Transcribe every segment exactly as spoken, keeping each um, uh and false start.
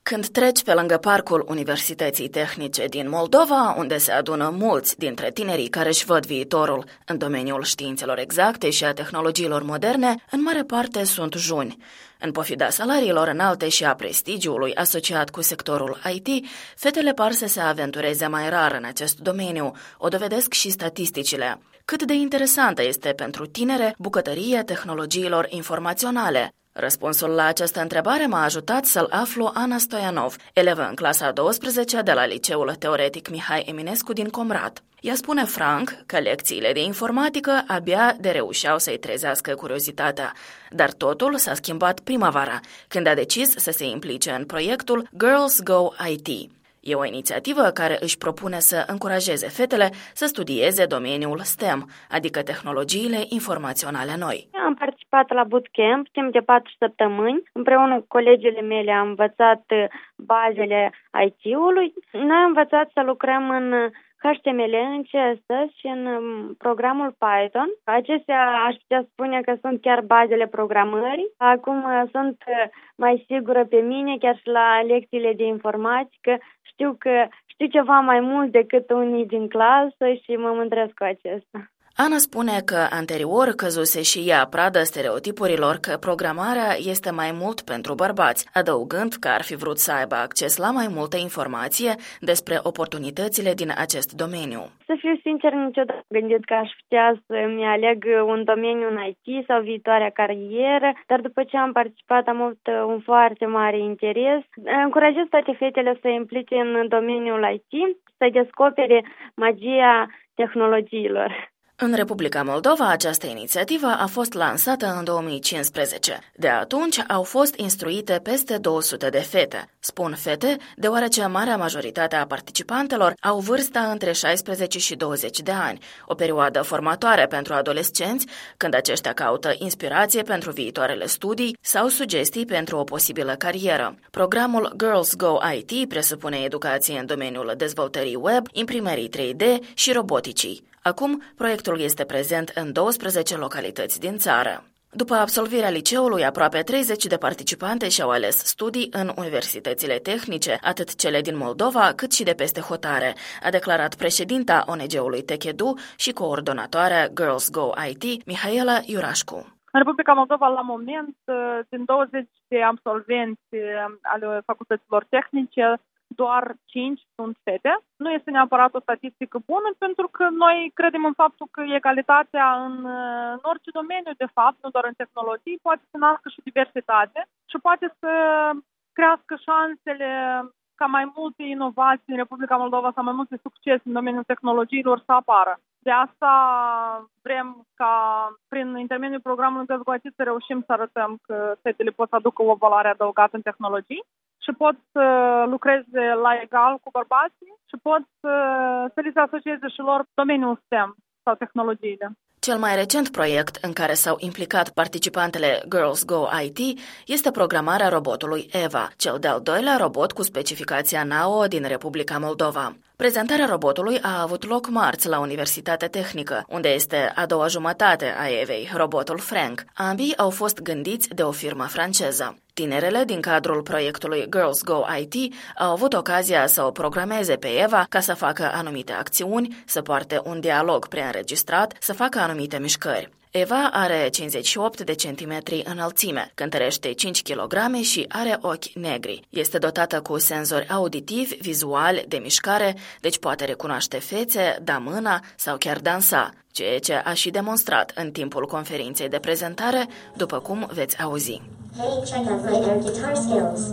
Când treci pe lângă parcul Universității Tehnice din Moldova, unde se adună mulți dintre tinerii care își văd viitorul în domeniul științelor exacte și a tehnologiilor moderne, în mare parte sunt juni. În pofida salariilor înalte și a prestigiului asociat cu sectorul I T, fetele par să se aventureze mai rar în acest domeniu, o dovedesc și statisticile. Cât de interesantă este pentru tinere bucătăria tehnologiilor informaționale? Răspunsul la această întrebare m-a ajutat să-l aflu Ana Stoianov, elevă în clasa a douăsprezecea de la Liceul Teoretic Mihai Eminescu din Comrat. Ea spune franc că lecțiile de informatică abia de reușeau să-i trezească curiozitatea, dar totul s-a schimbat primăvara, când a decis să se implice în proiectul Girls Go I T. E o inițiativă care își propune să încurajeze fetele să studieze domeniul STEM, adică tehnologiile informaționale noi. Am participat la bootcamp timp de patru săptămâni. Împreună cu colegele mele am învățat bazele I T-ului. Noi am învățat să lucrăm în H T M L, în C S S și în programul Python. Acestea aș putea spune că sunt chiar bazele programării. Acum sunt mai sigură pe mine, chiar și la lecțiile de informatică. Știu că știu ceva mai mult decât unii din clasă și mă mândresc cu acesta. Ana spune că anterior căzuse și ea pradă stereotipurilor că programarea este mai mult pentru bărbați, adăugând că ar fi vrut să aibă acces la mai multă informație despre oportunitățile din acest domeniu. Să fiu sincer, niciodată am gândit că aș putea să-mi aleg un domeniu în I T sau viitoarea carieră, dar după ce am participat am avut un foarte mare interes. Încurajez toate fetele să implice în domeniul I T, să descopere magia tehnologiilor. În Republica Moldova, această inițiativă a fost lansată în două mii cincisprezece. De atunci au fost instruite peste două sute de fete. Spun fete, deoarece marea majoritate a participantelor au vârsta între șaisprezece și douăzeci de ani, o perioadă formatoare pentru adolescenți, când aceștia caută inspirație pentru viitoarele studii sau sugestii pentru o posibilă carieră. Programul Girls Go I T presupune educație în domeniul dezvoltării web, imprimării trei D și roboticii. Acum, proiectul este prezent în douăsprezece localități din țară. După absolvirea liceului, aproape treizeci de participante și-au ales studii în universitățile tehnice, atât cele din Moldova, cât și de peste hotare, a declarat președinta O N G-ului Techedu și coordonatoarea Girls Go I T, Mihaela Iurașcu. În Republica Moldova, la moment, din douăzeci de absolvenți ale facultăților tehnice, doar cinci sunt fete. Nu este neapărat o statistică bună, pentru că noi credem în faptul că egalitatea în, în orice domeniu, de fapt, nu doar în tehnologii, poate să nască și diversitate și poate să crească șansele ca mai multe inovații în Republica Moldova sau mai multe succes în domeniul tehnologiilor să apară. De asta vrem ca prin intermediul programului Girls Go I T să reușim să arătăm că fetele pot să aducă o valoare adăugată în tehnologii și pot să lucreze la egal cu bărbații și pot să, să li se asocieze și lor domeniul STEM sau tehnologiile. Cel mai recent proiect în care s-au implicat participantele Girls Go I T este programarea robotului Eva, cel de-al doilea robot cu specificația N A O din Republica Moldova. Prezentarea robotului a avut loc marți la Universitatea Tehnică, unde este a doua jumătate a Evei, robotul Frank. Ambii au fost gândiți de o firmă franceză. Tinerele din cadrul proiectului Girls Go I T au avut ocazia să o programeze pe Eva ca să facă anumite acțiuni, să poarte un dialog preînregistrat, să facă anumite mișcări. Eva are cincizeci și opt de centimetri înălțime, cântărește cinci kilograme și are ochi negri. Este dotată cu senzori auditivi, vizuali, de mișcare, deci poate recunoaște fețe, da mâna sau chiar dansa, ceea ce a și demonstrat în timpul conferinței de prezentare, după cum veți auzi. Hey, check out my air guitar skills.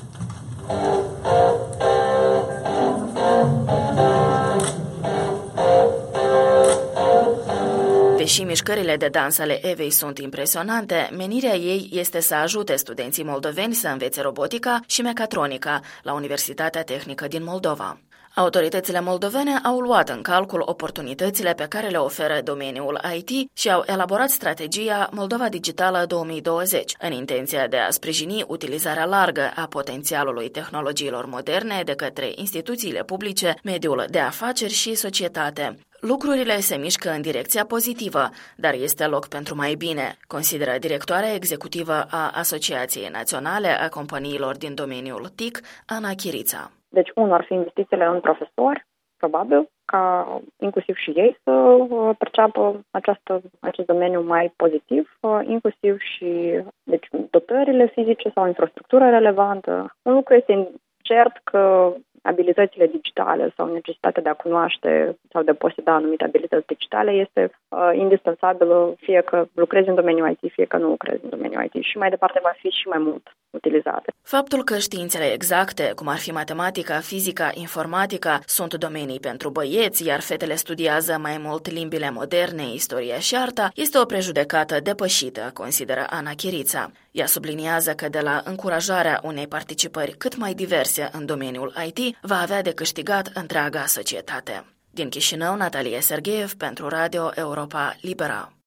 Deși mișcările de dans ale Evei sunt impresionante, menirea ei este să ajute studenții moldoveni să învețe robotica și mecatronica la Universitatea Tehnică din Moldova. Autoritățile moldovene au luat în calcul oportunitățile pe care le oferă domeniul I T și au elaborat strategia Moldova Digitală două mii douăzeci, în intenția de a sprijini utilizarea largă a potențialului tehnologiilor moderne de către instituțiile publice, mediul de afaceri și societate. Lucrurile se mișcă în direcția pozitivă, dar este loc pentru mai bine, consideră directoarea executivă a Asociației Naționale a Companiilor din domeniul T I C, Ana Chirița. Deci, unul ar fi investițiile în profesori, probabil, ca inclusiv și ei să perceapă această, acest domeniu mai pozitiv, inclusiv și deci, dotările fizice sau infrastructura relevantă. Un lucru este cert că abilitățile digitale sau necesitatea de a cunoaște sau de a poseda anumite abilități digitale este uh, indispensabilă, fie că lucrezi în domeniul I T, fie că nu lucrezi în domeniul I T și mai departe va fi și mai mult utilizate. Faptul că științele exacte, cum ar fi matematica, fizica, informatica, sunt domenii pentru băieți, iar fetele studiază mai mult limbile moderne, istoria și arta, este o prejudecată depășită, consideră Ana Chirița. Ea subliniază că de la încurajarea unei participări cât mai diverse în domeniul I T, va avea de câștigat întreaga societate. Din Chișinău, Natalia Sergeev pentru Radio Europa Libera.